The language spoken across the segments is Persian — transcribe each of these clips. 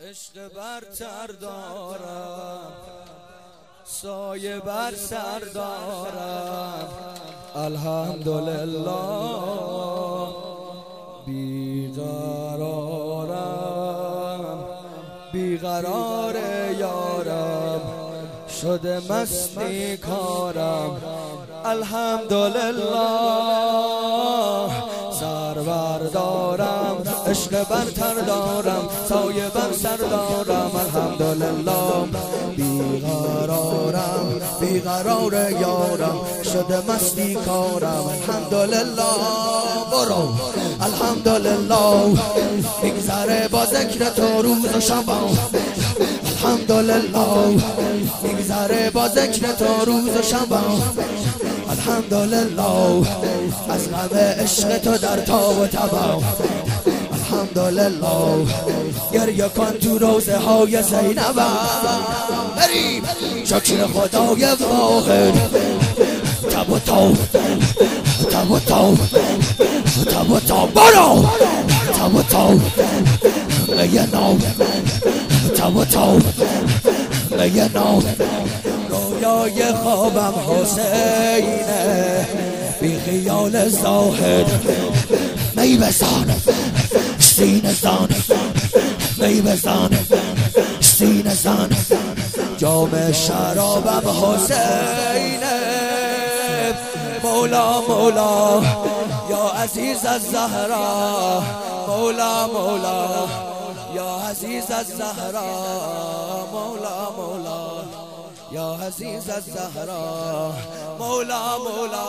عشق برتر دارم، سایه بر سر دارم، الحمدلله. بیقرارم، بیقرار یارم، شده مستی کارم، الحمدلله. سرور دارم، عشق برتر دارم، سایه بر سر دارم، الحمدلله. بیقرارم، بیقرار یارم، شده مستی کارم، الحمدلله. برو الحمدلله. میگذره با ذکر تو روز و شب، الحمدلله. میگذره با ذکر تو روز و شب، الحمدلله. از غم عشق تو در تاب و تب، الحمدلله. گریه کن تو روزه های زینب، بریم شکر خدای واحد. تب و تاب، تب و تاب، تب و تاب، برو تب و تاب، یه نام، تب و تاب، یه نام. رویای خوابم حسینه، بی خیال زاهد. می بزن سینه زن، می بزن سینه زن. جام شرابم حسینه، مولا مولا یا عزیز الزهرا، مولا مولا یا عزیز الزهرا، مولا مولا یا عزیز الزهرا، مولا مولا.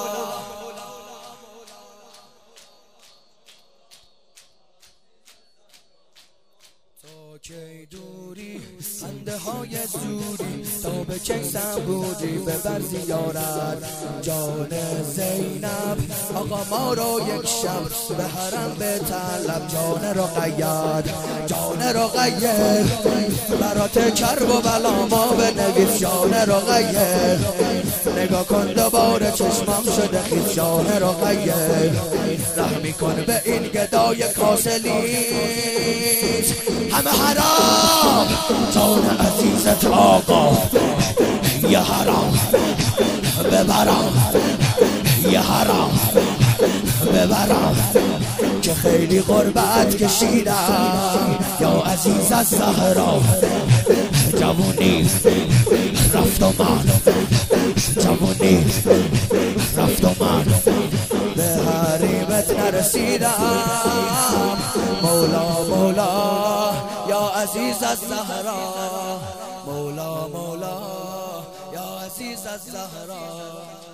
کی دوری خنده های زوری، تا به کی صبوری ببر زیارت جان زینب. آقا ما رو یک شب به حرم به طلب، جان رقیت، جان رقیه. برات کرب و بلا ما بنویس جان رقیه. نگاه کن دوباره چشمام شده خیز جان رقیه. رحمی کن به این گدای کاسلیز، همه حرام جان عزیزت آقا. یه حرام ببرم، یه حرام ببرم، که خیلی غربت کشیدم یا عزیز الزهرا. جوونی رفت و من، جوونی رفت و من، به حریمت نرسیدم. مولا مولا یا عزیز الزهرا، مولا مولا یا عزیز الزهرا.